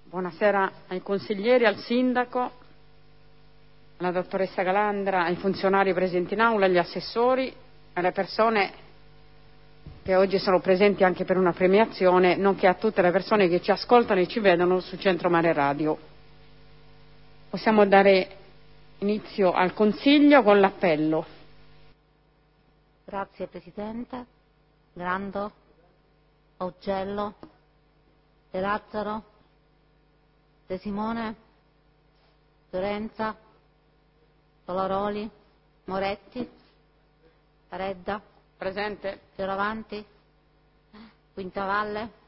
Buonasera ai consiglieri, al sindaco, alla dottoressa Calandra, ai funzionari presenti in aula, agli assessori, alle persone che oggi sono presenti anche per una premiazione, nonché a tutte le persone che ci ascoltano e ci vedono su Centro Mare Radio. Possiamo dare inizio al Consiglio con l'appello. Grazie Presidente. Grando, Augello, De Lazzaro, De Simone, Fiorenza, Tolaroli, Moretti, Paredda, Presente. Fioravanti, Quintavalle,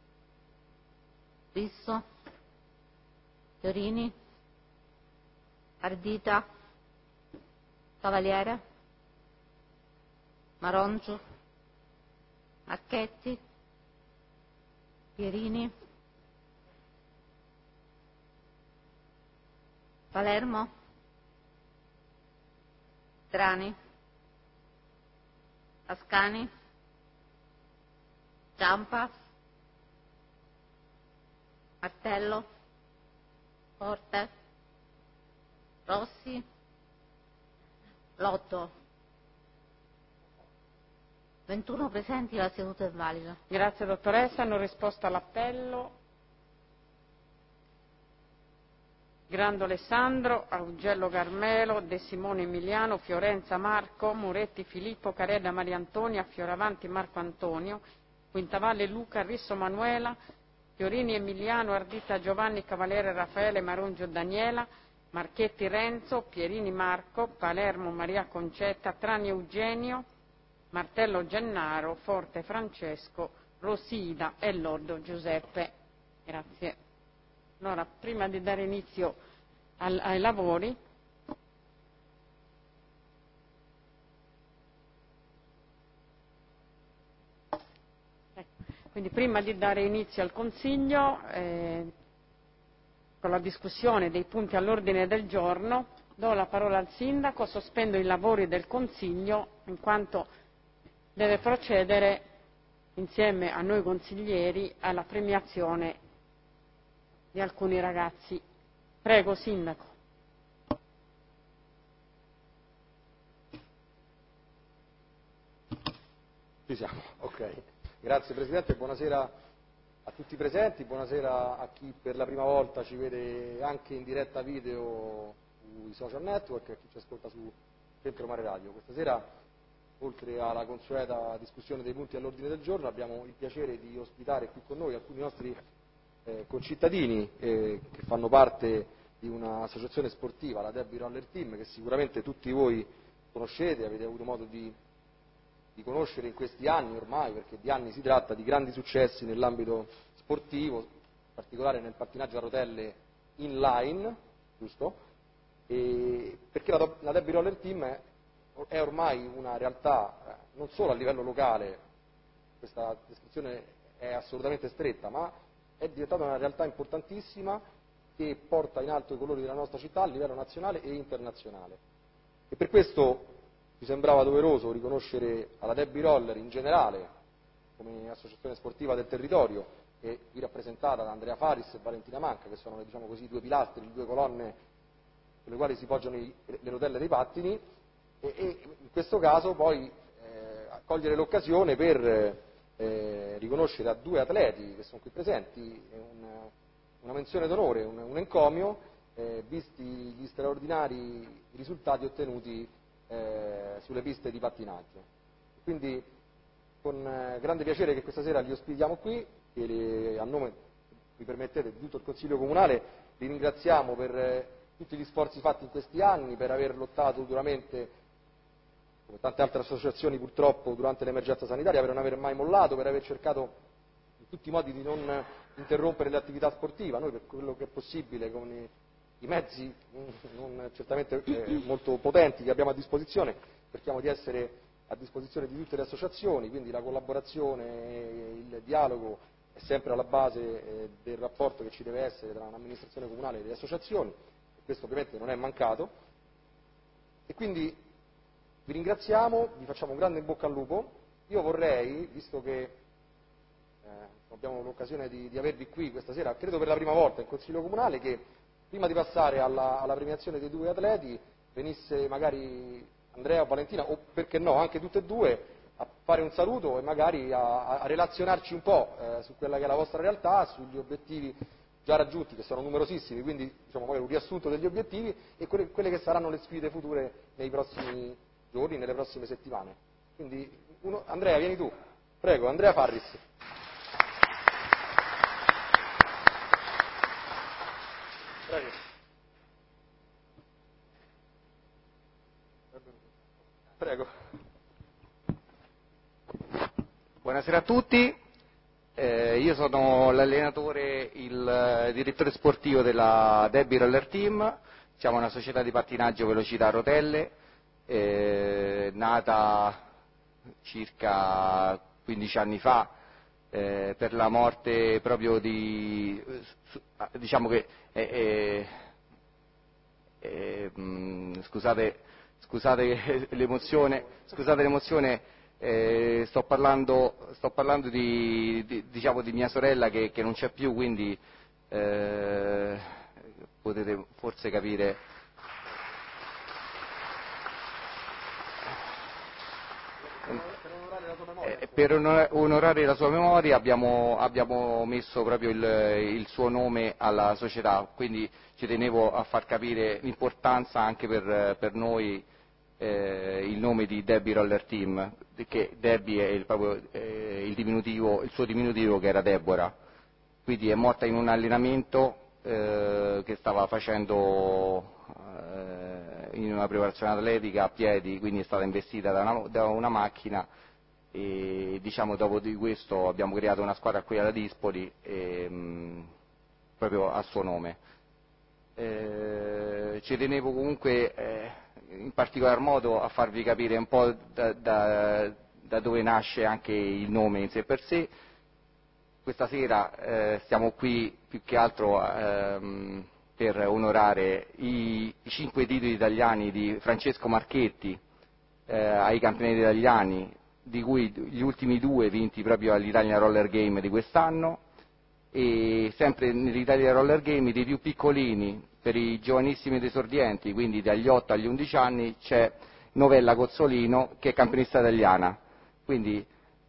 Risso, Fiorini, Ardita, Cavaliere, Maroncio, Marchetti, Pierini, Palermo, Trani, Ascani, Ciampa, Martello, Forte, Rossi, Lotto. 21 presenti, la seduta è valida. Grazie dottoressa, hanno risposto all'appello Grando Alessandro, Augello Carmelo, De Simone Emiliano, Fiorenza Marco, Moretti Filippo, Careda Maria Antonia, Fioravanti Marco Antonio, Quintavalle Luca, Risso Manuela, Fiorini Emiliano, Ardita Giovanni, Cavaliere Raffaele, Marungio Daniela, Marchetti Renzo, Pierini Marco, Palermo Maria Concetta, Trani Eugenio, Martello Gennaro, Forte Francesco, Rosida e Lordo Giuseppe. Grazie. Allora, prima di dare inizio ai lavori, quindi prima di dare inizio al Consiglio, con la discussione dei punti all'ordine del giorno, do la parola al Sindaco, sospendo i lavori del Consiglio in quanto deve procedere insieme a noi consiglieri alla premiazione di alcuni ragazzi. Prego, Sindaco. Ci siamo, ok. Grazie Presidente, buonasera a tutti i presenti, buonasera a chi per la prima volta ci vede anche in diretta video sui social network e a chi ci ascolta su Centro Mare Radio. Questa sera, oltre alla consueta discussione dei punti all'ordine del giorno, abbiamo il piacere di ospitare qui con noi alcuni nostri concittadini che fanno parte di un'associazione sportiva, la Debbie Roller Team, che sicuramente tutti voi conoscete, avete avuto modo di conoscere in questi anni ormai, perché di anni si tratta, di grandi successi nell'ambito sportivo, in particolare nel pattinaggio a rotelle inline, giusto? Perché la Debbie Roller Team è ormai una realtà non solo a livello locale, questa descrizione è assolutamente stretta, ma è diventata una realtà importantissima che porta in alto i colori della nostra città a livello nazionale e internazionale. E per questo mi sembrava doveroso riconoscere alla Debbie Roller in generale, come associazione sportiva del territorio, e qui rappresentata da Andrea Faris e Valentina Manca, che sono, diciamo così, due pilastri, due colonne sulle quali si poggiano le rotelle dei pattini, e in questo caso poi cogliere l'occasione per riconoscere a due atleti che sono qui presenti una menzione d'onore, un encomio, visti gli straordinari risultati ottenuti sulle piste di pattinaggio. Quindi con grande piacere che questa sera li ospitiamo qui e a nome, mi permettete, di tutto il Consiglio Comunale li ringraziamo per tutti gli sforzi fatti in questi anni, per aver lottato duramente, come tante altre associazioni purtroppo, durante l'emergenza sanitaria, per non aver mai mollato, per aver cercato in tutti i modi di non interrompere l'attività sportiva. Noi, per quello che è possibile, con i mezzi non certamente molto potenti che abbiamo a disposizione, cerchiamo di essere a disposizione di tutte le associazioni, quindi la collaborazione, il dialogo è sempre alla base del rapporto che ci deve essere tra un'amministrazione comunale e le associazioni, e questo ovviamente non è mancato. E quindi vi ringraziamo, vi facciamo un grande in bocca al lupo. Io vorrei, visto che abbiamo l'occasione di avervi qui questa sera, credo per la prima volta in Consiglio Comunale, che prima di passare alla premiazione dei due atleti venisse magari Andrea o Valentina, o perché no, anche tutte e due, a fare un saluto e magari a relazionarci un po' su quella che è la vostra realtà, sugli obiettivi già raggiunti, che sono numerosissimi, quindi diciamo magari un riassunto degli obiettivi e quelle che saranno le sfide future nei prossimi giorni, nelle prossime settimane. Quindi Andrea, vieni tu, prego, Andrea Farris. Prego. Prego. Buonasera a tutti, io sono l'allenatore, il direttore sportivo della Debbie Roller Team, siamo una società di pattinaggio velocità a rotelle, nata circa 15 anni fa per la morte proprio diciamo che scusate l'emozione, sto parlando diciamo di mia sorella che non c'è più, quindi potete forse capire. Per onorare la sua memoria abbiamo messo proprio il suo nome alla società, quindi ci tenevo a far capire l'importanza anche per noi il nome di Debbie Roller Team, che Debbie è proprio il suo diminutivo che era Deborah, quindi è morta in un allenamento che stava facendo in una preparazione atletica a piedi, quindi è stata investita da una macchina e diciamo dopo di questo abbiamo creato una squadra qui alla Dispoli proprio a suo nome. Ci tenevo comunque in particolar modo a farvi capire un po' da dove nasce anche il nome in sé per sé. Questa sera stiamo qui più che altro per onorare i 5 titoli italiani di Francesco Marchetti ai campionati italiani, di cui gli ultimi 2 vinti proprio all'Italia Roller Game di quest'anno, e sempre nell'Italia Roller Game dei più piccolini, per i giovanissimi ed esordienti, quindi dagli 8 agli 11 anni, c'è Novella Cozzolino che è campionessa italiana. Quindi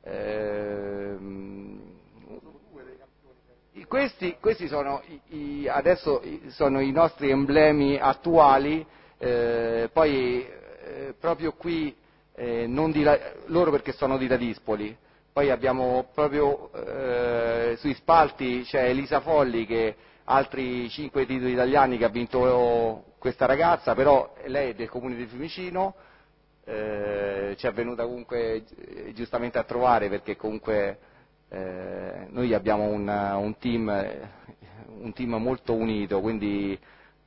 questi sono adesso sono i nostri emblemi attuali, poi proprio qui loro perché sono di Ladispoli, poi abbiamo proprio sui spalti c'è Elisa Folli che altri 5 titoli italiani che ha vinto questa ragazza, però lei è del comune di Fiumicino, ci è venuta comunque giustamente a trovare perché comunque noi abbiamo un team molto unito, quindi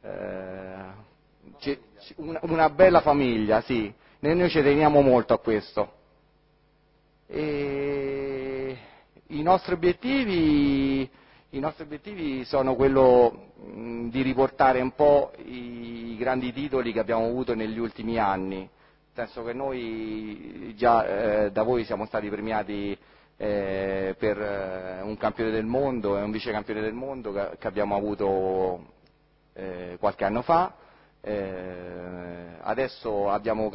una bella famiglia, sì, noi ci teniamo molto a questo. E i nostri obiettivi sono quello di riportare un po' i grandi titoli che abbiamo avuto negli ultimi anni, nel senso che noi già da voi siamo stati premiati per un campione del mondo e un vice campione del mondo che abbiamo avuto qualche anno fa. Adesso abbiamo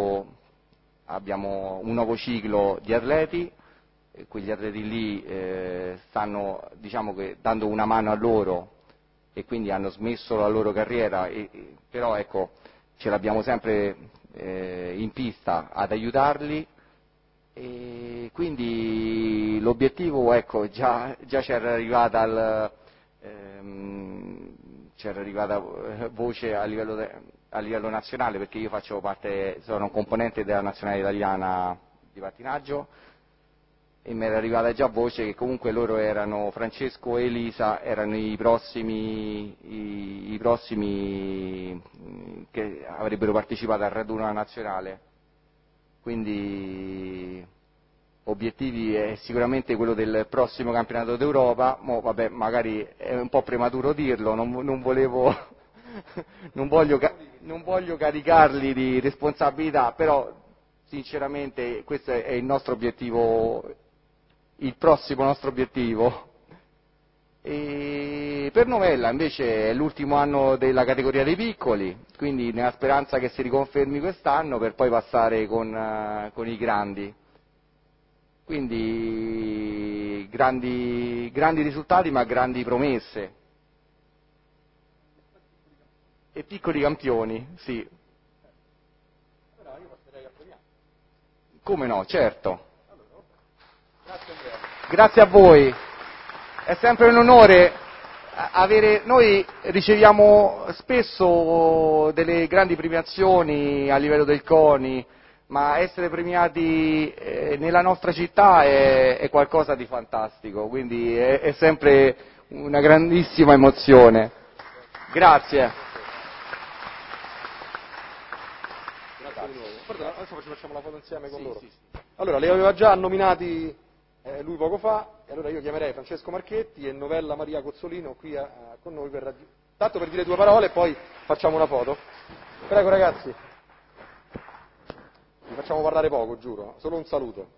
un nuovo ciclo di atleti, quegli atleti lì stanno diciamo che dando una mano a loro e quindi hanno smesso la loro carriera, però ecco ce l'abbiamo sempre in pista ad aiutarli, e quindi l'obiettivo, ecco, già c'era arrivata voce a livello nazionale, perché io sono un componente della nazionale italiana di pattinaggio, e mi era arrivata già voce che comunque Francesco e Elisa erano i prossimi che avrebbero partecipato al raduno nazionale. Quindi obiettivi è sicuramente quello del prossimo campionato d'Europa. Vabbè, magari è un po' prematuro dirlo, non voglio caricarli di responsabilità, però sinceramente questo è il nostro obiettivo il prossimo nostro obiettivo. E per Novella invece è l'ultimo anno della categoria dei piccoli, quindi nella speranza che si riconfermi quest'anno per poi passare con i grandi. Quindi grandi risultati ma grandi promesse. E piccoli campioni, sì. Allora io passerei a premiare. Come no, certo. Grazie Andrea. Grazie a voi. È sempre un onore avere. Noi riceviamo spesso delle grandi premiazioni a livello del CONI, ma essere premiati nella nostra città è qualcosa di fantastico, quindi è sempre una grandissima emozione. Grazie. Grazie di nuovo. Guarda, adesso ci facciamo la foto insieme con loro. Sì. Allora, li aveva già nominati lui poco fa, e allora io chiamerei Francesco Marchetti e Novella Maria Cozzolino qui con noi tanto per dire due parole e poi facciamo una foto. Prego ragazzi. Vi facciamo parlare poco, giuro, solo un saluto.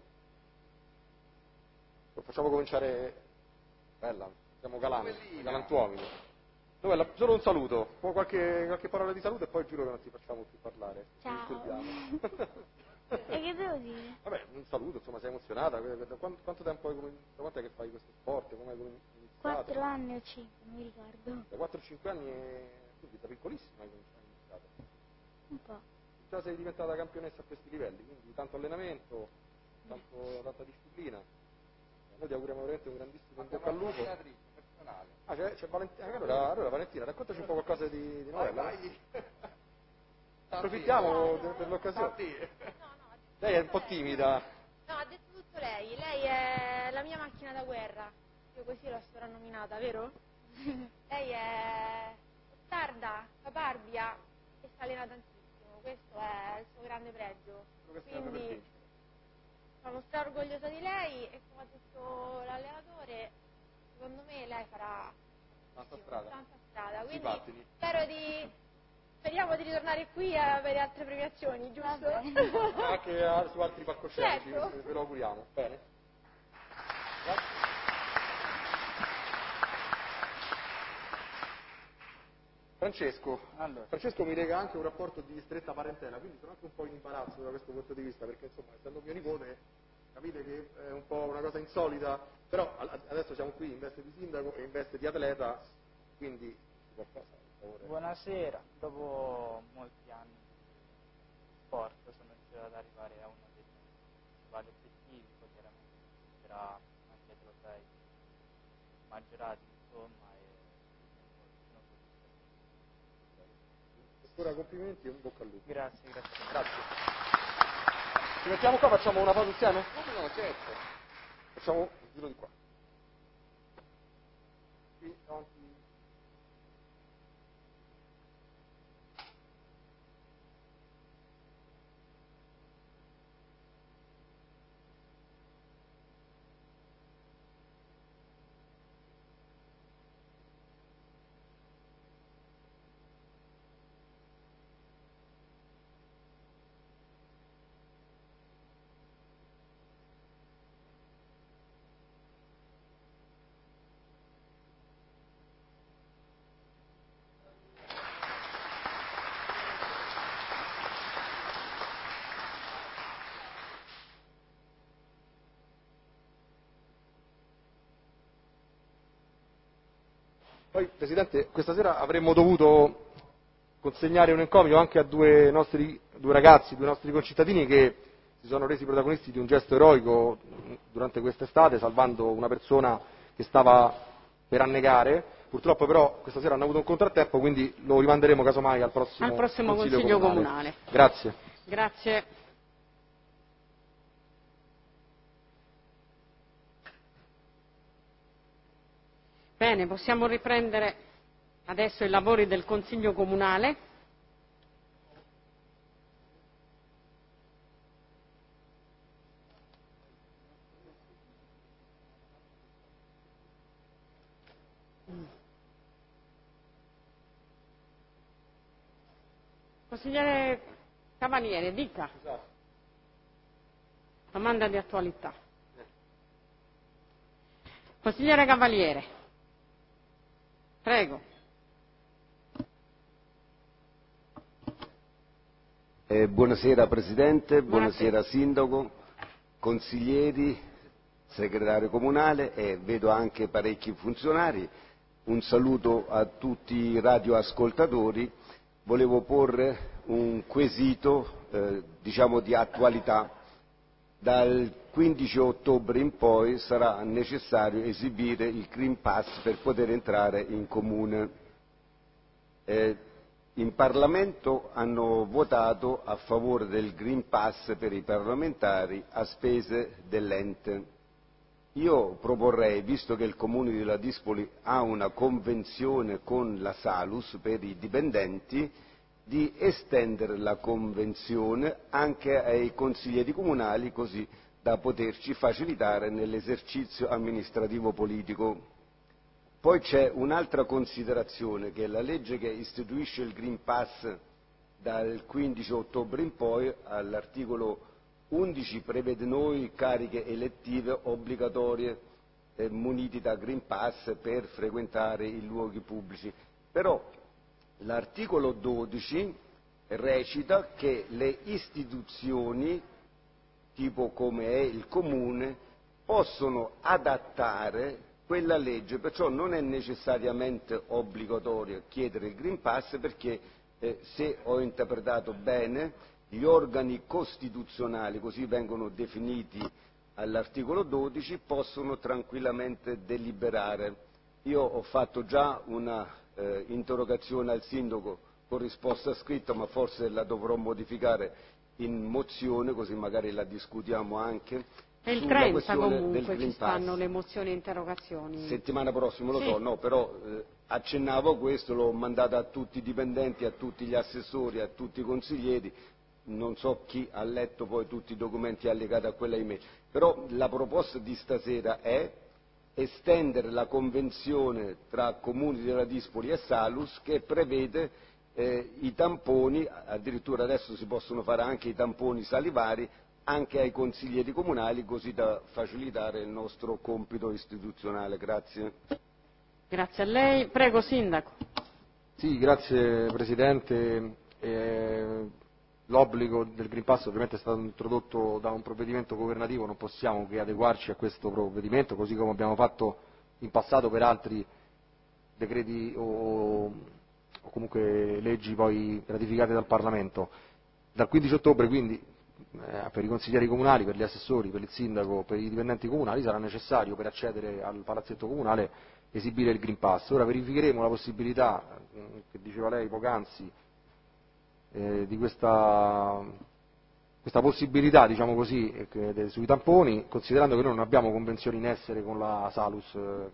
Lo facciamo cominciare. Bella, siamo galantuomini. Novella, solo un saluto, qualche parola di saluto e poi giuro che non ti facciamo più parlare. Ciao. E che devo dire? Vabbè, un saluto, insomma, sei emozionata? Da quanto tempo da quanto è che fai questo sport? Come hai iniziato? 4 anni o 5, non mi ricordo. Da 4-5 anni, quindi da piccolissima hai iniziato. Un po'. Già sei diventata campionessa a questi livelli, quindi tanto allenamento, tanta disciplina. Noi ti auguriamo veramente un grandissimo in bocca al lupo. Ah, c'è Valentina. Allora Valentina, raccontaci un po' qualcosa di Novella. Approfittiamo dell'occasione. Lei è un po' timida. No, ha detto tutto lei. Lei è la mia macchina da guerra. Io così l'ho soprannominata, vero? Lei è tarda, caparbia e si allena tantissimo. Questo è il suo grande pregio. Quindi sono straorgogliosa di lei e come ha detto l'allenatore, secondo me lei farà tanta strada. Quindi speriamo di ritornare qui a avere altre premiazioni, giusto? Anche su altri palcoscenici, certo. ve lo auguriamo. Bene. Grazie. Francesco mi lega anche un rapporto di stretta parentela, quindi sono anche un po' in imbarazzo da questo punto di vista, perché insomma, essendo mio nipote, capite che è un po' una cosa insolita, però adesso siamo qui in veste di sindaco e in veste di atleta, quindi qualcosa, per favore. Buonasera, dopo molti anni di sport sono riuscito ad arrivare a uno dei principali obiettivi, poi chiaramente sarà anche trofei maggiorati, insomma, e sono soddisfatto. Ancora complimenti e un bocca al lupo. Grazie. Ci mettiamo qua, facciamo una foto insieme? No, certo. Facciamo il giro di qua. Qui davanti. Poi, Presidente, questa sera avremmo dovuto consegnare un encomio anche a due ragazzi, due nostri concittadini che si sono resi protagonisti di un gesto eroico durante quest'estate, salvando una persona che stava per annegare. Purtroppo però questa sera hanno avuto un contrattempo, quindi lo rimanderemo casomai al prossimo Consiglio Comunale. Grazie. Grazie. Bene, possiamo riprendere adesso i lavori del Consiglio Comunale. Consigliere Cavaliere, dica. Domanda di attualità. Consigliere Cavaliere. Prego. Buonasera Presidente, Buonasera. buonasera Sindaco, consiglieri, segretario comunale e vedo anche parecchi funzionari. Un saluto a tutti i radioascoltatori. Volevo porre un quesito diciamo di attualità. Dal 15 ottobre in poi sarà necessario esibire il Green Pass per poter entrare in comune. In Parlamento hanno votato a favore del Green Pass per i parlamentari a spese dell'ente. Io proporrei, visto che il Comune di Ladispoli ha una convenzione con la Salus per i dipendenti, di estendere la convenzione anche ai consiglieri comunali così da poterci facilitare nell'esercizio amministrativo politico. Poi c'è un'altra considerazione, che la legge che istituisce il Green Pass dal 15 ottobre in poi, all'articolo 11, prevede noi cariche elettive obbligatorie muniti da Green Pass per frequentare i luoghi pubblici. Però l'articolo 12 recita che le istituzioni, tipo come è il Comune, possono adattare quella legge, perciò non è necessariamente obbligatorio chiedere il Green Pass perché, se ho interpretato bene, gli organi costituzionali, così vengono definiti all'articolo 12, possono tranquillamente deliberare. Io ho fatto già una interrogazione al Sindaco con risposta scritta, ma forse la dovrò modificare in mozione, così magari la discutiamo anche. È il 30 comunque ci stanno le mozioni e interrogazioni. Settimana prossima lo sì. so, no, però accennavo a questo, l'ho mandata a tutti i dipendenti, a tutti gli assessori, a tutti i consiglieri, non so chi ha letto poi tutti i documenti allegati a quella email, però la proposta di stasera è estendere la convenzione tra Comuni di Ladispoli e Salus che prevede i tamponi, addirittura adesso si possono fare anche i tamponi salivari, anche ai consiglieri comunali, così da facilitare il nostro compito istituzionale. Grazie. Grazie a lei. Prego, Sindaco. Sì, grazie Presidente. L'obbligo del Green Pass ovviamente è stato introdotto da un provvedimento governativo, non possiamo che adeguarci a questo provvedimento, così come abbiamo fatto in passato per altri decreti o comunque leggi poi ratificate dal Parlamento. Dal 15 ottobre quindi per i consiglieri comunali, per gli assessori, per il sindaco, per i dipendenti comunali sarà necessario per accedere al palazzetto comunale esibire il Green Pass. Ora verificheremo la possibilità, che diceva lei poc'anzi, di questa possibilità, diciamo così, sui tamponi, considerando che noi non abbiamo convenzioni in essere con la Salus,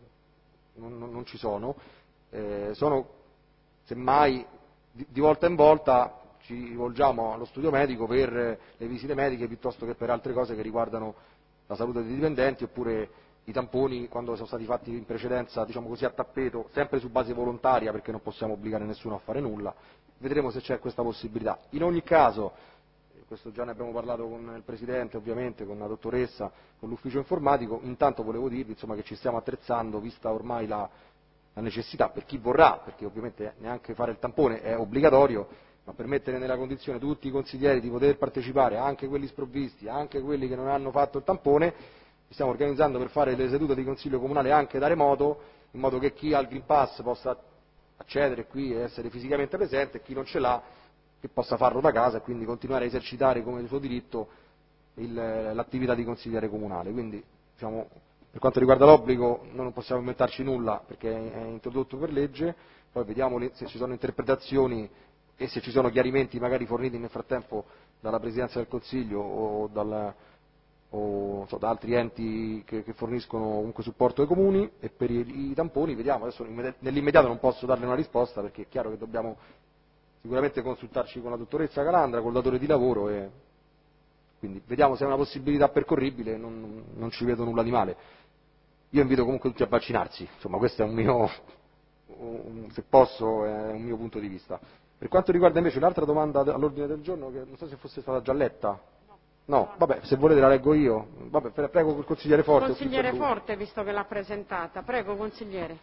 non ci sono, sono semmai di volta in volta ci rivolgiamo allo studio medico per le visite mediche piuttosto che per altre cose che riguardano la salute dei dipendenti, oppure i tamponi quando sono stati fatti in precedenza, diciamo così, a tappeto, sempre su base volontaria perché non possiamo obbligare nessuno a fare nulla. Vedremo se c'è questa possibilità. In ogni caso, questo già ne abbiamo parlato con il Presidente, ovviamente, con la dottoressa, con l'ufficio informatico, intanto volevo dirvi insomma, che ci stiamo attrezzando, vista ormai la necessità per chi vorrà, perché ovviamente neanche fare il tampone è obbligatorio, ma per mettere nella condizione tutti i consiglieri di poter partecipare, anche quelli sprovvisti, anche quelli che non hanno fatto il tampone, ci stiamo organizzando per fare le sedute di consiglio comunale anche da remoto, in modo che chi ha il Green Pass possa accedere qui e essere fisicamente presente, e chi non ce l'ha che possa farlo da casa e quindi continuare a esercitare come il suo diritto l'attività di consigliere comunale. Quindi, diciamo, per quanto riguarda l'obbligo noi non possiamo inventarci nulla perché è introdotto per legge, poi vediamo se ci sono interpretazioni e se ci sono chiarimenti magari forniti nel frattempo dalla Presidenza del Consiglio o da altri enti che forniscono comunque supporto ai comuni. E per i tamponi vediamo, adesso nell'immediato non posso darle una risposta perché è chiaro che dobbiamo sicuramente consultarci con la dottoressa Calandra, col datore di lavoro, e quindi vediamo se è una possibilità percorribile, non ci vedo nulla di male. Io invito comunque tutti a vaccinarsi, insomma questo è un mio, se posso, è un mio punto di vista. Per quanto riguarda invece l'altra domanda all'ordine del giorno, che non so se fosse stata già letta, No, vabbè, se volete la leggo io. Vabbè, prego il consigliere Forte. Consigliere Forte, visto che l'ha presentata. Prego, consigliere.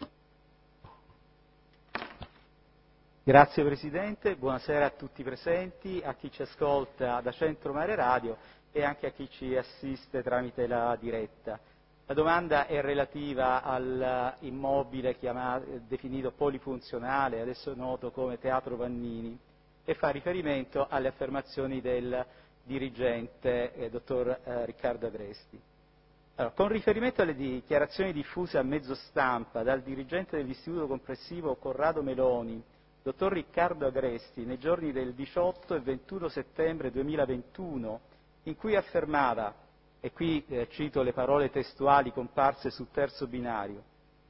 Grazie Presidente, buonasera a tutti i presenti, a chi ci ascolta da Centro Mare Radio e anche a chi ci assiste tramite la diretta. La domanda è relativa all'immobile definito polifunzionale, adesso noto come Teatro Vannini, e fa riferimento alle affermazioni del dirigente dottor Riccardo Agresti. Allora, con riferimento alle dichiarazioni diffuse a mezzo stampa dal dirigente dell'Istituto Comprensivo Corrado Meloni, dottor Riccardo Agresti, nei giorni del 18 e 21 settembre 2021, in cui affermava, e qui cito le parole testuali comparse sul terzo binario: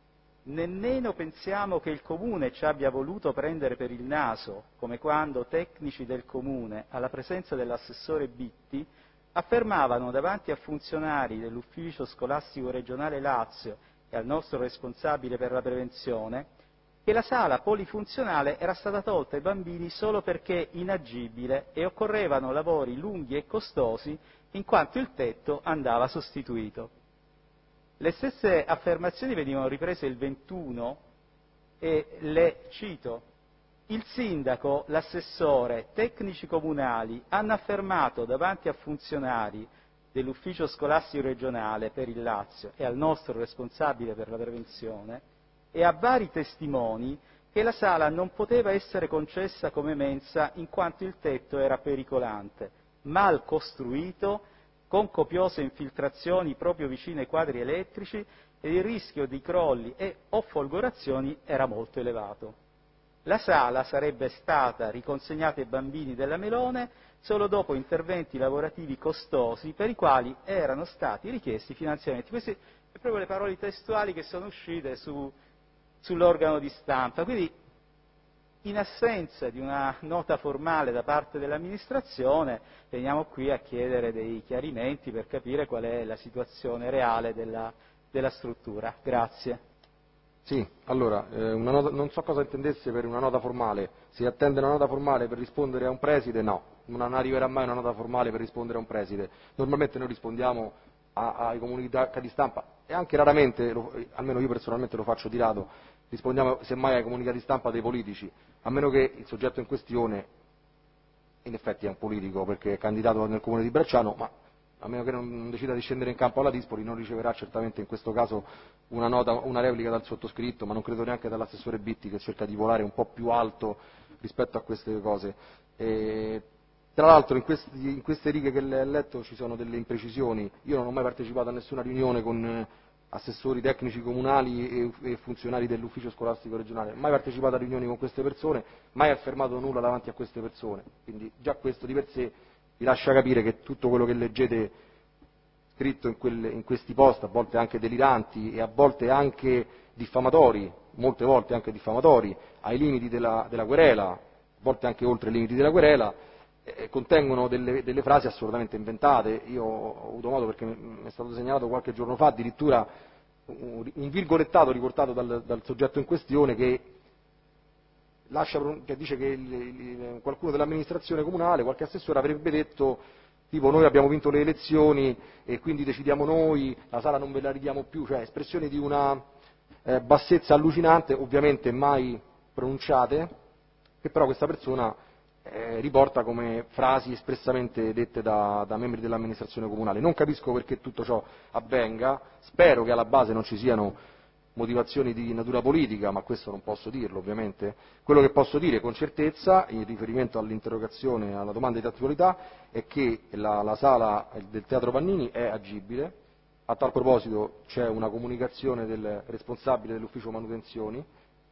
nemmeno pensiamo che il Comune ci abbia voluto prendere per il naso, come quando tecnici del Comune, alla presenza dell'assessore Bitti, affermavano davanti a funzionari dell'Ufficio Scolastico Regionale Lazio e al nostro responsabile per la prevenzione che la sala polifunzionale era stata tolta ai bambini solo perché inagibile e occorrevano lavori lunghi e costosi in quanto il tetto andava sostituito. Le stesse affermazioni venivano riprese il 21 e le cito: il sindaco, l'assessore, tecnici comunali hanno affermato davanti a funzionari dell'Ufficio Scolastico Regionale per il Lazio e al nostro responsabile per la prevenzione e a vari testimoni che la sala non poteva essere concessa come mensa in quanto il tetto era pericolante, mal costruito, con copiose infiltrazioni proprio vicino ai quadri elettrici e il rischio di crolli e o folgorazioni era molto elevato. La sala sarebbe stata riconsegnata ai bambini della Melone solo dopo interventi lavorativi costosi per i quali erano stati richiesti finanziamenti. Queste sono proprio le parole testuali che sono uscite sull'organo di stampa. Quindi, in assenza di una nota formale da parte dell'amministrazione, veniamo qui a chiedere dei chiarimenti per capire qual è la situazione reale della struttura. Grazie. Sì, allora, non so cosa intendesse per una nota formale. Si attende una nota formale per rispondere a un preside? No, non arriverà mai una nota formale per rispondere a un preside. Normalmente noi rispondiamo ai comunicati di stampa e anche raramente, almeno io personalmente lo faccio di rado, rispondiamo semmai ai comunicati di stampa dei politici, a meno che il soggetto in questione in effetti è un politico perché è candidato nel comune di Bracciano, ma a meno che non decida di scendere in campo alla Dispoli non riceverà certamente in questo caso una replica dal sottoscritto, ma non credo neanche dall'assessore Bitti che cerca di volare un po' più alto rispetto a queste cose. Tra l'altro in queste righe che lei ha letto ci sono delle imprecisioni. Io non ho mai partecipato a nessuna riunione con assessori tecnici comunali e funzionari dell'ufficio scolastico regionale, mai partecipato a riunioni con queste persone, mai affermato nulla davanti a queste persone, quindi già questo di per sé vi lascia capire che tutto quello che leggete scritto in questi post, a volte anche deliranti e a volte anche diffamatori, molte volte anche diffamatori, ai limiti della querela, a volte anche oltre i limiti della querela, contengono delle frasi assolutamente inventate. Io ho avuto modo, perché mi è stato segnalato qualche giorno fa, addirittura un virgolettato riportato dal soggetto in questione che dice che qualcuno dell'amministrazione comunale, qualche assessore avrebbe detto tipo noi abbiamo vinto le elezioni e quindi decidiamo noi, la sala non ve la ridiamo più, cioè espressioni di una bassezza allucinante, ovviamente mai pronunciate, che però questa persona riporta come frasi espressamente dette da membri dell'amministrazione comunale. Non capisco perché tutto ciò avvenga, spero che alla base non ci siano motivazioni di natura politica, ma questo non posso dirlo ovviamente. Quello che posso dire con certezza, in riferimento all'interrogazione, alla domanda di attualità, è che la sala del Teatro Vannini è agibile. A tal proposito c'è una comunicazione del responsabile dell'ufficio manutenzioni,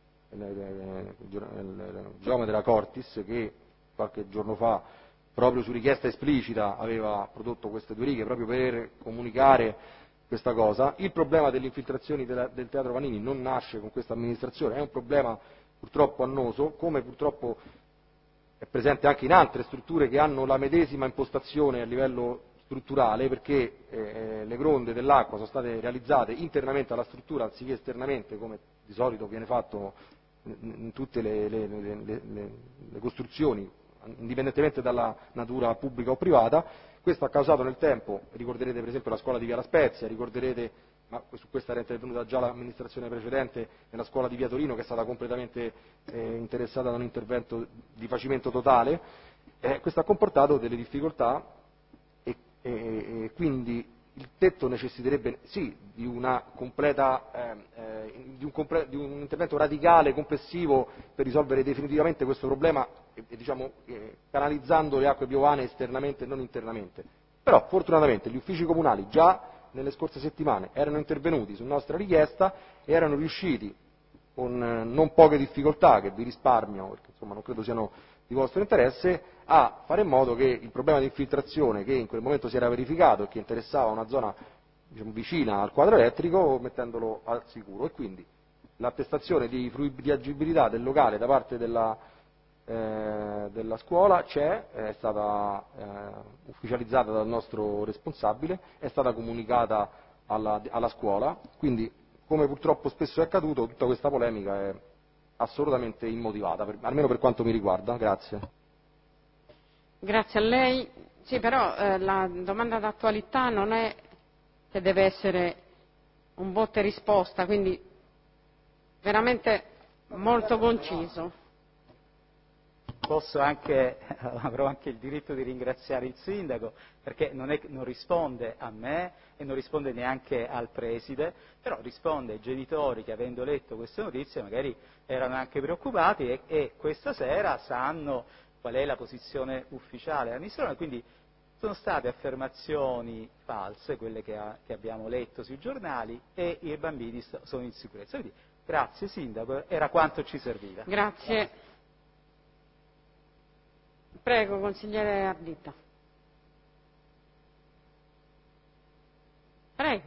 Giacomo della Cortis, che qualche giorno fa, proprio su richiesta esplicita, aveva prodotto queste due righe proprio per comunicare questa cosa. Il problema delle infiltrazioni del Teatro Vannini non nasce con questa amministrazione, è un problema purtroppo annoso, come purtroppo è presente anche in altre strutture che hanno la medesima impostazione a livello strutturale, perché le gronde dell'acqua sono state realizzate internamente alla struttura anziché esternamente, come di solito viene fatto in tutte le costruzioni, indipendentemente dalla natura pubblica o privata. Questo ha causato nel tempo, ricorderete per esempio la scuola di Via La Spezia, ricorderete, ma su questa era intervenuta già l'amministrazione precedente, nella scuola di Via Torino che è stata completamente interessata da un intervento di facimento totale. Questo ha comportato delle difficoltà e quindi il tetto necessiterebbe sì di una completa, di un intervento radicale, complessivo per risolvere definitivamente questo problema, diciamo, canalizzando le acque piovane esternamente e non internamente. Però fortunatamente gli uffici comunali già nelle scorse settimane erano intervenuti su nostra richiesta e erano riusciti con non poche difficoltà, che vi risparmio perché insomma non credo siano di vostro interesse, a fare in modo che il problema di infiltrazione che in quel momento si era verificato e che interessava una zona, diciamo, vicina al quadro elettrico, mettendolo al sicuro. E quindi l'attestazione di agibilità del locale da parte della scuola c'è, è stata ufficializzata dal nostro responsabile, è stata comunicata alla scuola, quindi come purtroppo spesso è accaduto tutta questa polemica è assolutamente immotivata, almeno per quanto mi riguarda. Grazie. Grazie a lei. Sì, però la domanda d'attualità non è che deve essere un botta e risposta, quindi veramente molto conciso. Avrò anche il diritto di ringraziare il sindaco perché non risponde a me e non risponde neanche al preside, però risponde ai genitori che avendo letto queste notizie magari erano anche preoccupati e questa sera sanno qual è la posizione ufficiale dell'amministrazione, quindi sono state affermazioni false, quelle che abbiamo letto sui giornali, e i bambini sono in sicurezza. Quindi, grazie sindaco, era quanto ci serviva. Grazie. Prego, consigliere Ardita. Prego.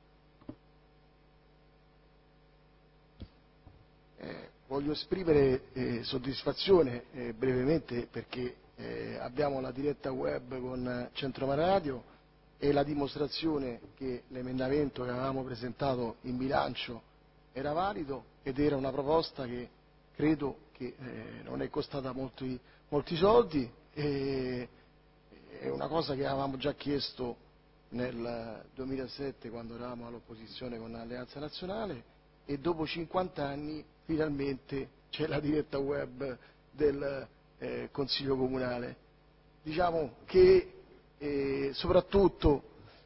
Voglio esprimere soddisfazione brevemente perché abbiamo la diretta web con Centro Mare Radio e la dimostrazione che l'emendamento che avevamo presentato in bilancio era valido ed era una proposta che credo che non è costata molti soldi, è una cosa che avevamo già chiesto nel 2007 quando eravamo all'opposizione con l'Alleanza Nazionale e dopo 50 anni finalmente c'è la diretta web del Consiglio Comunale. Diciamo che soprattutto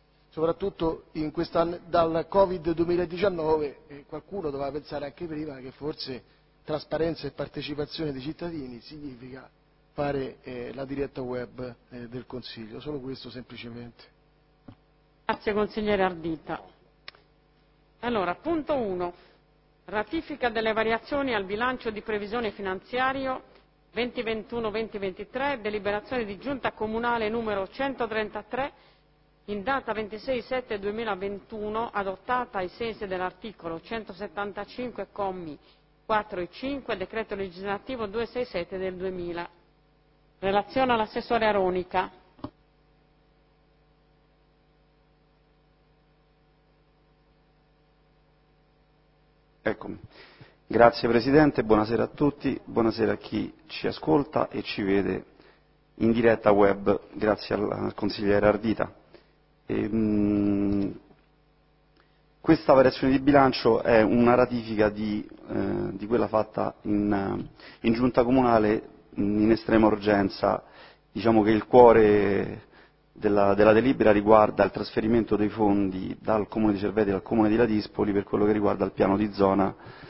dal Covid 2019 qualcuno doveva pensare anche prima che forse trasparenza e partecipazione dei cittadini significa fare la diretta web del Consiglio, solo questo semplicemente. Grazie consigliere Ardita. Allora, punto 1. Ratifica delle variazioni al bilancio di previsione finanziario 2021-2023, deliberazione di Giunta Comunale numero 133 in data 26/7/2021, adottata ai sensi dell'articolo 175 commi 4 e 5, decreto legislativo 267 del 2000. Relazione all'assessore Aronica. Eccomi. Grazie Presidente, buonasera a tutti, buonasera a chi ci ascolta e ci vede in diretta web, grazie al consigliere Ardita. Questa variazione di bilancio è una ratifica di quella fatta in Giunta Comunale in estrema urgenza. Diciamo che il cuore della delibera riguarda il trasferimento dei fondi dal Comune di Cerveteri al Comune di Ladispoli per quello che riguarda il piano di zona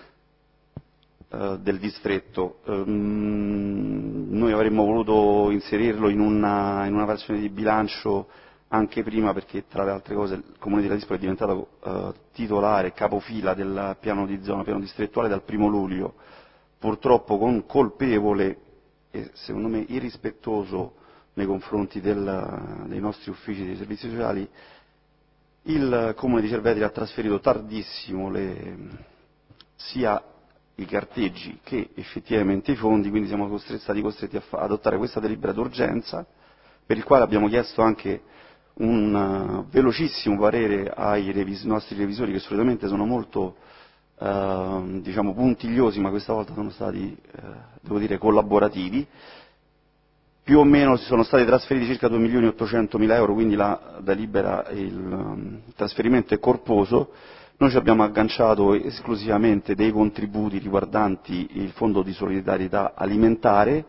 del distretto. Noi avremmo voluto inserirlo in una versione di bilancio anche prima perché tra le altre cose il Comune di Ladispoli è diventato titolare, capofila del piano di zona, piano distrettuale dal 1° luglio, purtroppo con colpevole e secondo me irrispettoso nei confronti dei nostri uffici dei servizi sociali, il Comune di Cerveteri ha trasferito tardissimo sia i carteggi che effettivamente i fondi, quindi siamo stati costretti ad adottare questa delibera d'urgenza, per il quale abbiamo chiesto anche un velocissimo parere ai nostri revisori che solitamente sono molto diciamo, puntigliosi, ma questa volta sono stati, devo dire, collaborativi. più o meno sono stati trasferiti circa 2.800.000 euro, quindi la delibera, il trasferimento è corposo. Noi ci abbiamo agganciato esclusivamente dei contributi riguardanti il Fondo di solidarietà alimentare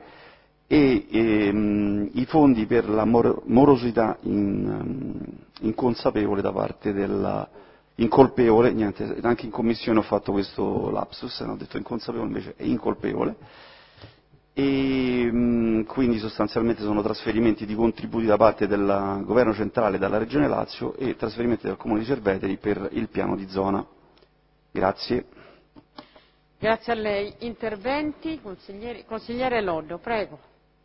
e i fondi per la morosità inconsapevole da parte della incolpevole, niente, anche in commissione ho fatto questo lapsus, ho detto inconsapevole, invece è incolpevole, e quindi sostanzialmente sono trasferimenti di contributi da parte del governo centrale e dalla regione Lazio e trasferimenti dal comune di Cerveteri per il piano di zona. Grazie. Grazie a lei. Interventi? Consigliere Loddo, prego.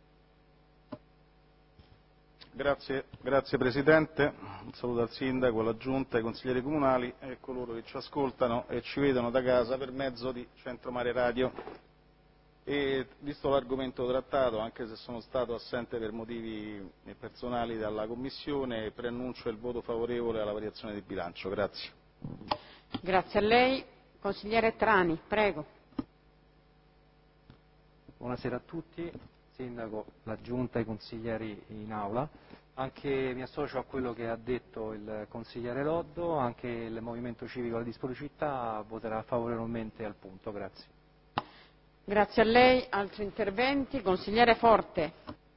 Grazie Presidente, un saluto al Sindaco, alla Giunta, ai consiglieri comunali e a coloro che ci ascoltano e ci vedono da casa per mezzo di Centro Mare Radio. E visto l'argomento trattato, anche se sono stato assente per motivi personali dalla Commissione, preannuncio il voto favorevole alla variazione di bilancio. Grazie. Grazie a lei. Consigliere Trani, prego. Buonasera a tutti, Sindaco, la Giunta e i consiglieri in aula. Anche mi associo a quello che ha detto il consigliere Loddo, anche il Movimento Civico alla Disponibilità voterà favorevolmente al punto. Grazie. Grazie a lei. Altri interventi? Consigliere Forte.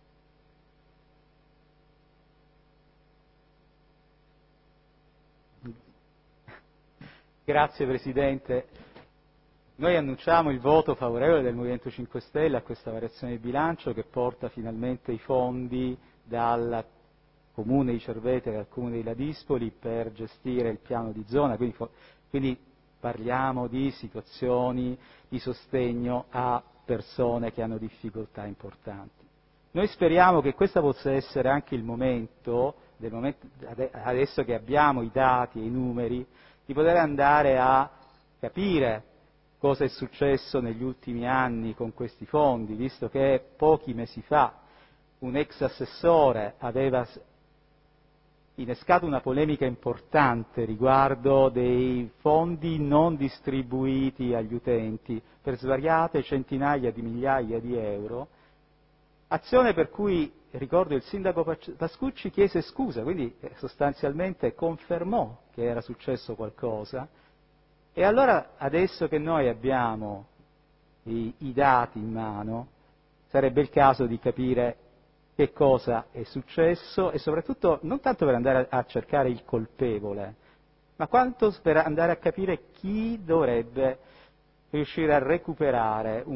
Grazie Presidente. Noi annunciamo il voto favorevole del Movimento 5 Stelle a questa variazione di bilancio che porta finalmente i fondi dal Comune di Cerveteri al Comune di Ladispoli per gestire il piano di zona, quindi parliamo di situazioni di sostegno a persone che hanno difficoltà importanti. Noi speriamo che questo possa essere anche il momento, adesso che abbiamo i dati e i numeri, di poter andare a capire cosa è successo negli ultimi anni con questi fondi, visto che pochi mesi fa un ex assessore aveva innescato una polemica importante riguardo dei fondi non distribuiti agli utenti per svariate centinaia di migliaia di euro, azione per cui, ricordo, il sindaco Pascucci chiese scusa, quindi sostanzialmente confermò che era successo qualcosa. E allora, adesso che noi abbiamo i dati in mano, sarebbe il caso di capire che cosa è successo e soprattutto non tanto per andare a cercare il colpevole, ma quanto per andare a capire chi dovrebbe riuscire a recuperare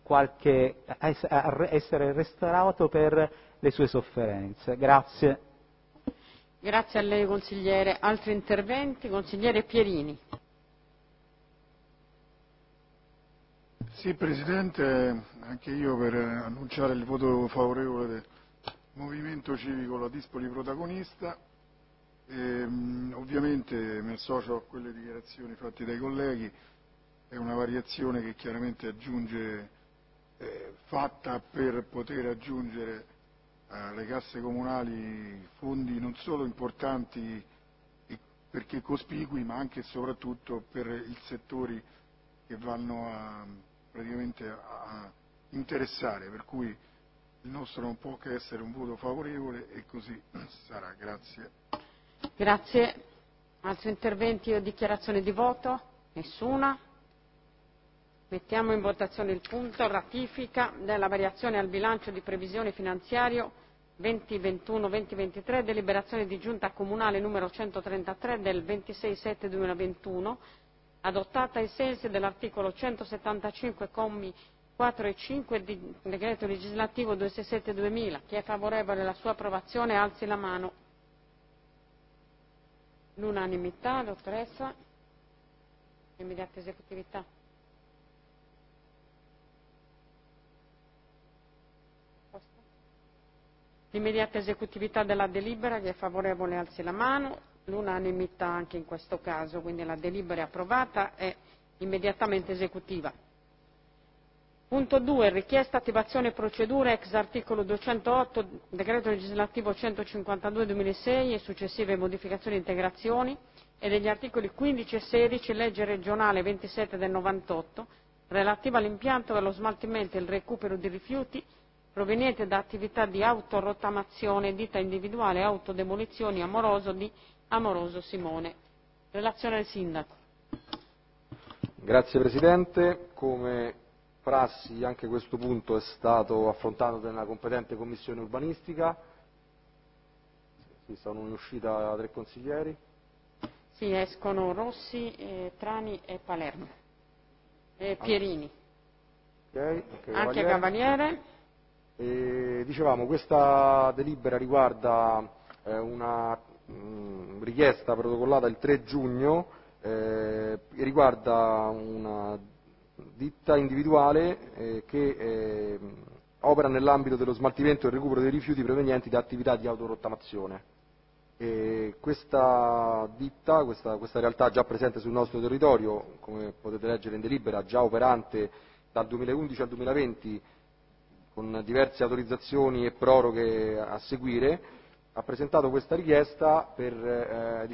a essere restaurato per le sue sofferenze. Grazie. Grazie a lei consigliere. Altri interventi? Consigliere Pierini. Sì Presidente, anche io per annunciare il voto favorevole del Movimento Civico La Dispoli protagonista. Ovviamente mi associo a quelle dichiarazioni fatte dai colleghi, è una variazione che chiaramente aggiunge, fatta per poter aggiungere alle casse comunali fondi non solo importanti perché cospicui, ma anche e soprattutto per i settori che vanno praticamente a interessare, per cui il nostro non può che essere un voto favorevole e così sarà. Grazie. Grazie. Altri interventi o dichiarazioni di voto? Nessuna. Mettiamo in votazione il punto ratifica della variazione al bilancio di previsione finanziario 2021-2023, deliberazione di giunta comunale numero 133 del 26/7/2021, adottata ai sensi dell'articolo 175 commi 4 e 5 di decreto legislativo 267/2000. Chi è favorevole alla sua approvazione alzi la mano. L'unanimità, dottoressa. Immediata esecutività. L'immediata esecutività della delibera, chi è favorevole alzi la mano. L'unanimità anche in questo caso, quindi la delibera è approvata e immediatamente esecutiva. Punto 2. Richiesta attivazione procedura ex articolo 208 decreto legislativo 152/2006 e successive modificazioni e integrazioni e degli articoli 15 e 16 legge regionale 27 del 98 relativa all'impianto per lo smaltimento e il recupero di rifiuti proveniente da attività di autorottamazione, ditta individuale autodemolizioni Amoroso di Amoroso Simone. Relazione del Sindaco. Grazie Presidente. Come prassi anche questo punto è stato affrontato nella competente Commissione urbanistica. Sono in uscita 3 consiglieri. Sì, escono Rossi, Trani e Palermo. Pierini. Okay, anche Cavaliere. Dicevamo, questa delibera riguarda una richiesta protocollata il 3 giugno, riguarda una ditta individuale che opera nell'ambito dello smaltimento e recupero dei rifiuti provenienti da attività di autorottamazione. Questa ditta, questa realtà già presente sul nostro territorio, come potete leggere in delibera, già operante dal 2011 al 2020 con diverse autorizzazioni e proroghe a seguire, ha presentato questa richiesta per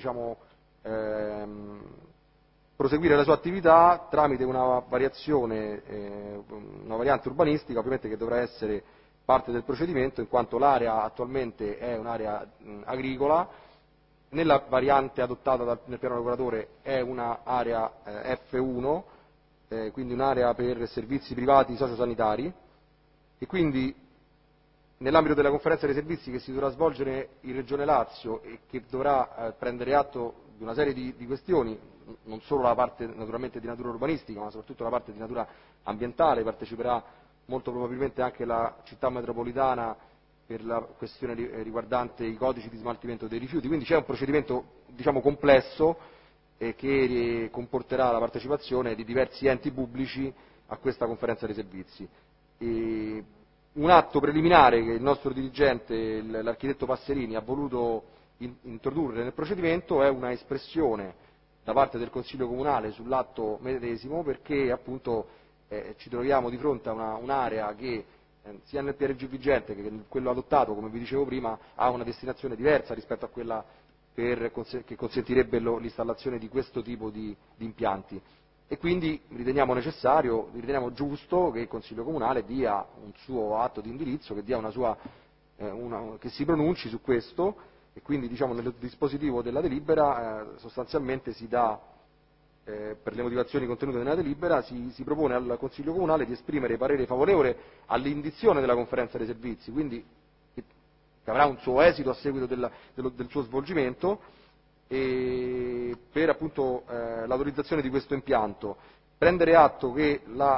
proseguire la sua attività tramite una variante urbanistica, ovviamente che dovrà essere parte del procedimento, in quanto l'area attualmente è un'area agricola, nella variante adottata nel piano regolatore è un'area F1, quindi un'area per servizi privati sociosanitari, e quindi nell'ambito della conferenza dei servizi che si dovrà svolgere in Regione Lazio e che dovrà prendere atto di una serie di questioni, non solo la parte naturalmente di natura urbanistica, ma soprattutto la parte di natura ambientale, parteciperà molto probabilmente anche la città metropolitana per la questione riguardante i codici di smaltimento dei rifiuti, quindi c'è un procedimento complesso che comporterà la partecipazione di diversi enti pubblici a questa conferenza dei servizi. Un atto preliminare che il nostro dirigente, l'architetto Passerini, ha voluto introdurre nel procedimento è una espressione da parte del Consiglio Comunale sull'atto medesimo, perché appunto ci troviamo di fronte a un'area che sia nel PRG vigente che in quello adottato, come vi dicevo prima, ha una destinazione diversa rispetto a quella che consentirebbe l'installazione di questo tipo di impianti. E quindi riteniamo necessario, riteniamo giusto che il Consiglio Comunale dia un suo atto di indirizzo, che dia che si pronunci su questo, e quindi nel dispositivo della delibera sostanzialmente si dà, per le motivazioni contenute nella delibera, si propone al Consiglio Comunale di esprimere parere favorevole all'indizione della conferenza dei servizi, quindi che avrà un suo esito a seguito del suo svolgimento, e per appunto l'autorizzazione di questo impianto. Prendere atto che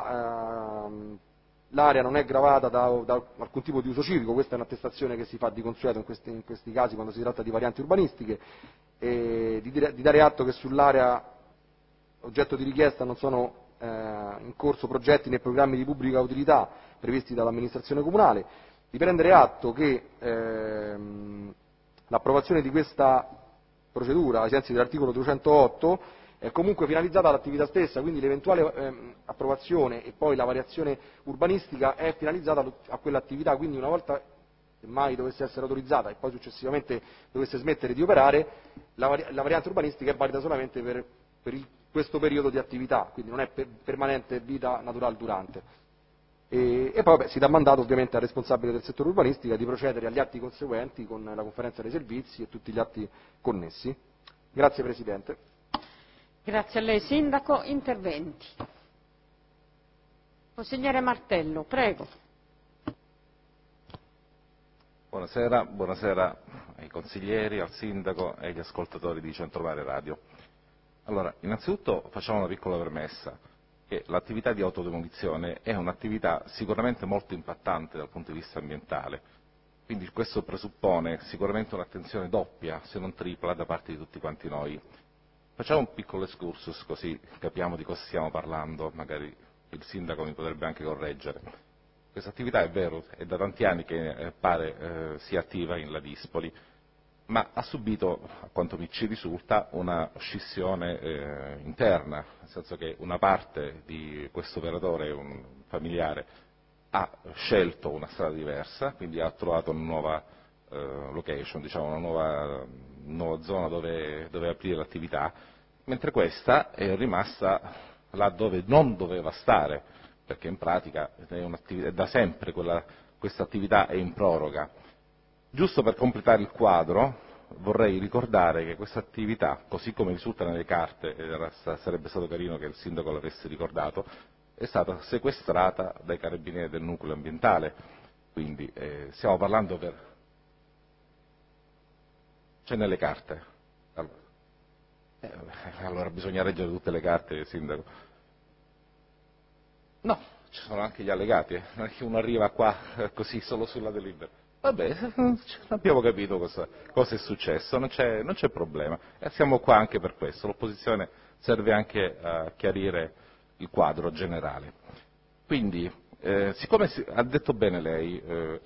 l'area non è gravata da alcun tipo di uso civico, questa è un'attestazione che si fa di consueto in questi casi quando si tratta di varianti urbanistiche, di dare atto che sull'area oggetto di richiesta non sono in corso progetti né programmi di pubblica utilità previsti dall'amministrazione comunale, di prendere atto che l'approvazione di questa procedura ai sensi dell'articolo 208 è comunque finalizzata all'attività stessa, quindi l'eventuale approvazione e poi la variazione urbanistica è finalizzata a quell'attività, quindi una volta che mai dovesse essere autorizzata e poi successivamente dovesse smettere di operare, la variante urbanistica è valida solamente per questo periodo di attività, quindi non è permanente vita naturale durante. E poi si dà mandato ovviamente al responsabile del settore urbanistica di procedere agli atti conseguenti con la conferenza dei servizi e tutti gli atti connessi. Grazie Presidente. Grazie a lei Sindaco. Interventi. Consigliere Martello, prego. Buonasera ai consiglieri, al Sindaco e agli ascoltatori di Centromare Radio. Allora, innanzitutto facciamo una piccola premessa, che l'attività di autodemolizione è un'attività sicuramente molto impattante dal punto di vista ambientale, quindi questo presuppone sicuramente un'attenzione doppia, se non tripla, da parte di tutti quanti noi. Facciamo un piccolo excursus così capiamo di cosa stiamo parlando, magari il Sindaco mi potrebbe anche correggere. Questa attività è vero, è da tanti anni che pare sia attiva in Ladispoli, ma ha subito, a quanto ci risulta, una scissione interna, nel senso che una parte di questo operatore, un familiare, ha scelto una strada diversa, quindi ha trovato una nuova location, diciamo una nuova zona dove aprire l'attività, mentre questa è rimasta là dove non doveva stare, perché in pratica è da sempre quella questa attività è in proroga. Giusto per completare il quadro vorrei ricordare che questa attività, così come risulta nelle carte, sarebbe stato carino che il sindaco l'avesse ricordato, è stata sequestrata dai carabinieri del nucleo ambientale, quindi stiamo parlando c'è nelle carte. Allora bisogna leggere tutte le carte, sindaco. No, ci sono anche gli allegati, non è che uno arriva qua così solo sulla delibera. Vabbè, abbiamo capito cosa è successo, non c'è problema. E siamo qua anche per questo, l'opposizione serve anche a chiarire il quadro generale. Quindi, siccome ha detto bene lei,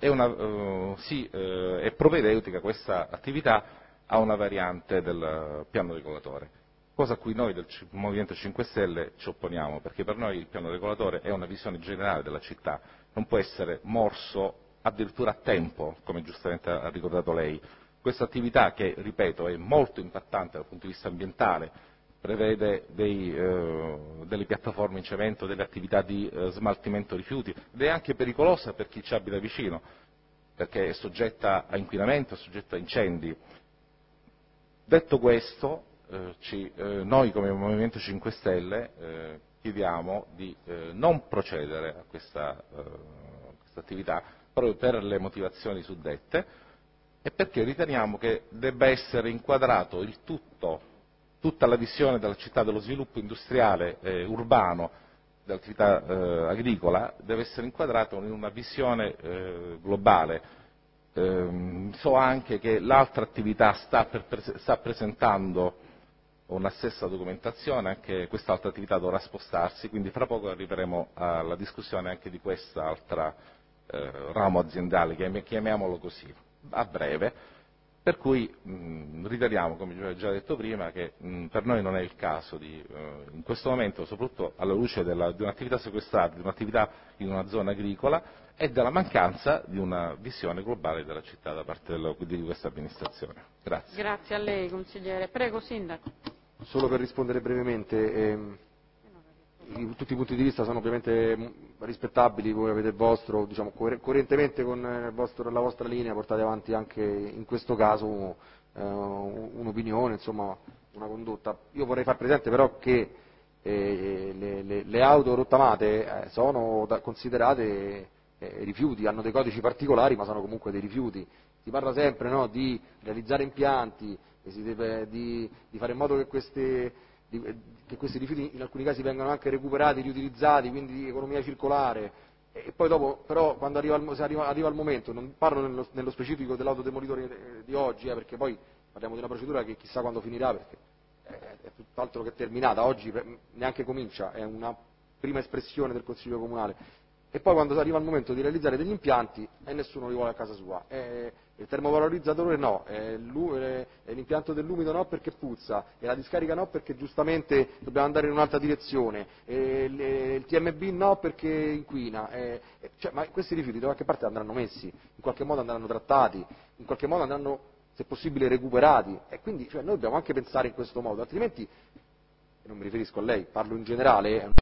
è propedeutica questa attività a una variante del piano regolatore, cosa a cui noi del Movimento 5 Stelle ci opponiamo, perché per noi il piano regolatore è una visione generale della città, non può essere morso addirittura a tempo, come giustamente ha ricordato lei. Questa attività che, ripeto, è molto impattante dal punto di vista ambientale, prevede delle piattaforme in cemento, delle attività di smaltimento rifiuti ed è anche pericolosa per chi ci abita vicino, perché è soggetta a inquinamento, è soggetta a incendi. Detto questo, noi come Movimento 5 Stelle chiediamo di non procedere a questa attività proprio per le motivazioni suddette e perché riteniamo che debba essere inquadrato il tutta la visione della città, dello sviluppo industriale urbano, dell'attività agricola, deve essere inquadrato in una visione globale. So anche che l'altra attività sta presentando una stessa documentazione, anche quest'altra attività dovrà spostarsi, quindi fra poco arriveremo alla discussione anche di quest'altra ramo aziendale, chiamiamolo così, a breve, per cui riteniamo, come ho già detto prima, che per noi non è il caso in questo momento, soprattutto alla luce di un'attività sequestrata, di un'attività in una zona agricola, e della mancanza di una visione globale della città da parte di questa amministrazione. Grazie. Grazie a lei, consigliere. Prego, sindaco. Solo per rispondere brevemente, tutti i punti di vista sono ovviamente rispettabili, voi avete il vostro, diciamo, coerentemente con la vostra linea portate avanti anche in questo caso un'opinione, insomma una condotta. Io vorrei far presente però che le auto rottamate sono considerate rifiuti, hanno dei codici particolari ma sono comunque dei rifiuti. Si parla sempre, no, di realizzare impianti, di fare in modo che questi rifiuti in alcuni casi vengano anche recuperati, riutilizzati, quindi di economia circolare. E poi dopo, però, quando arriva il momento, non parlo nello specifico dell'autodemolitore di oggi, perché poi parliamo di una procedura che chissà quando finirà, perché è tutt'altro che terminata, oggi neanche comincia, è una prima espressione del Consiglio Comunale. E poi quando arriva il momento di realizzare degli impianti e nessuno li vuole a casa sua, il termovalorizzatore no, l'impianto dell'umido no perché puzza, e la discarica no perché giustamente dobbiamo andare in un'altra direzione, il TMB no perché inquina, ma questi rifiuti da qualche parte andranno messi, in qualche modo andranno trattati, in qualche modo andranno, se possibile, recuperati, e quindi noi dobbiamo anche pensare in questo modo, altrimenti, non mi riferisco a lei, parlo in generale,